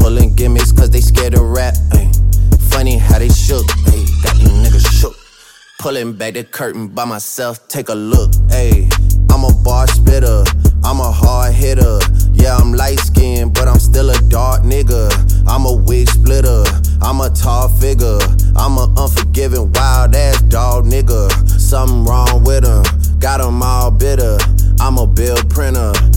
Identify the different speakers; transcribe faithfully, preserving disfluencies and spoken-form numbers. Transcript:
Speaker 1: pulling gimmicks cause they scared to rap. Ay, funny how they shook, ay, got these niggas shook. Pulling back the curtain by myself, take a look. Ay, I'm a bar spitter, I'm a hard hitter. Yeah, I'm light skinned, but I'm still a dark nigga. I'm a wig splitter, I'm a tall figure. I'm a unforgiving, wild ass dog nigga. Something wrong with him, got him all bitter. I'm a bill printer.